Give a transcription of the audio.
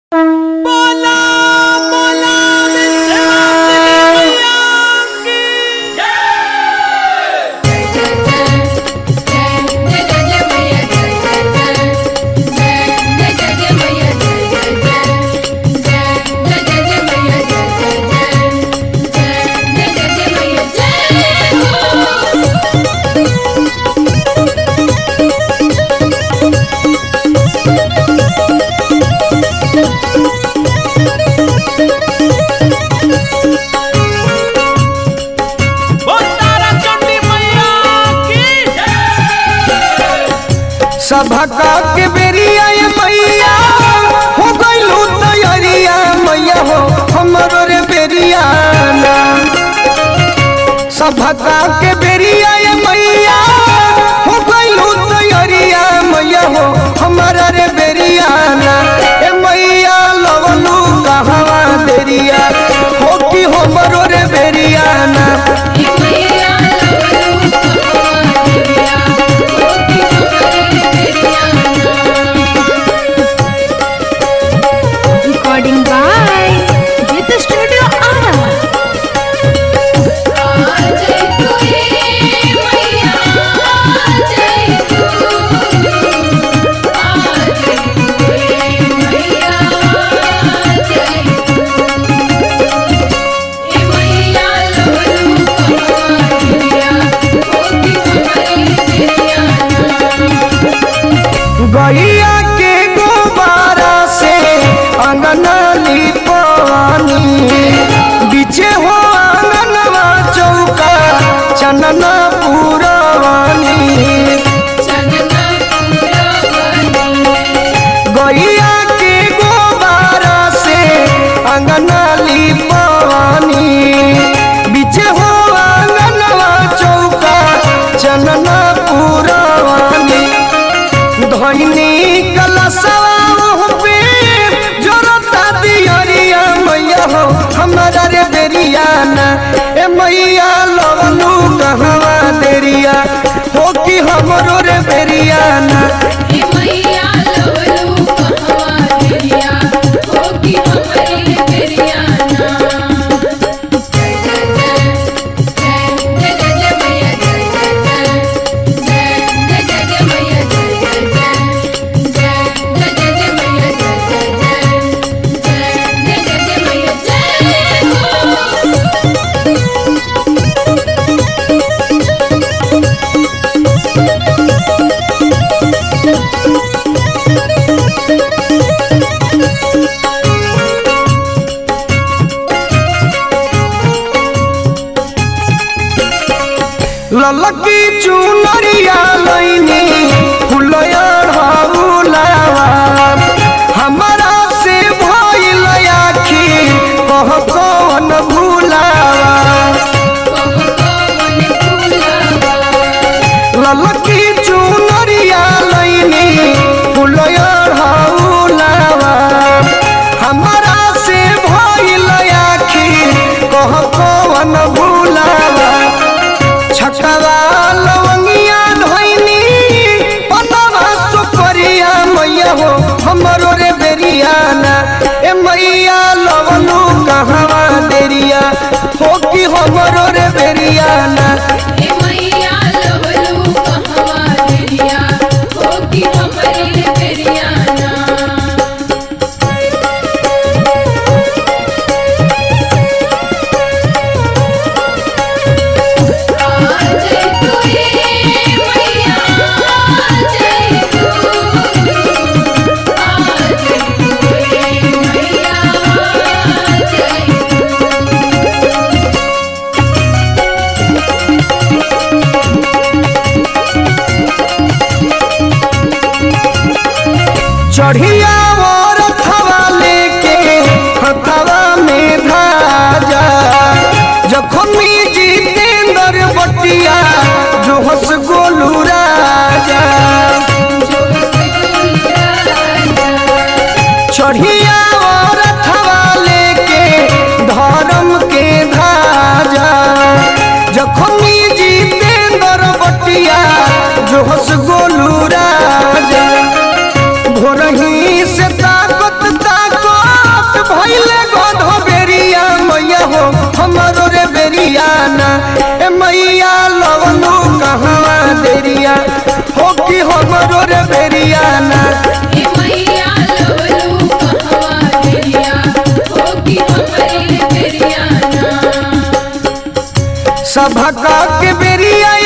बोला बोला विंध्याचली मैया की तारा चंडी मैया की सभका के बेरिया ये मैया हो गइलू तैयारिया मैया हो हमरो रे बेरिया ना सभका के बेरिया ये मैया हो गइलू तैयारिया मैया हो हमारा रे बेरिया ना ए मैया लवलू कहवा देरिया हो कि हमरो रे बेरिया ना Recording by Jita Studio Ara. गैया के गोबारा से अंगना लिपवानी बीचे हो अंगनवा चौका चनना पुरवानी गैया के गोबारा से अंगना लिपवानी बीचे हो अंगनवा चौका चनना पुरवानी धनी कलशवा पे जोरता दियरिया मैया हो हमारा रे बेरिया ना ए मैया लवलू कहवा देरिया हो कि हमरो रे बेरिया ना ललकी चुनरिया लैनी फुलया ढाउलावा हमारा से भइल आखिर कह कौन भूलावा ललकी चुनरिया लैनी फुलया ढाउलावा हमारा से भइल आखिर कह कौन भूलावा छकवा लवंगिया धोइनी पतवा सुपरिया मैया हो हमरो रे बेरिया ना ए मैया लवलू कहवा देरिया हो कि हमरो रे बेरिया ना चढ़िया और थवा लेके हथवा में धाजा जखमी जितेंद्र बटिया जो हंस गोलू राजा चढ़िया और थवा लेके धर्म के धाजा जखमी जितेंद्र बटिया जो हंस गोलू राजा भोरही से ताकत ताको सभका के बेरिया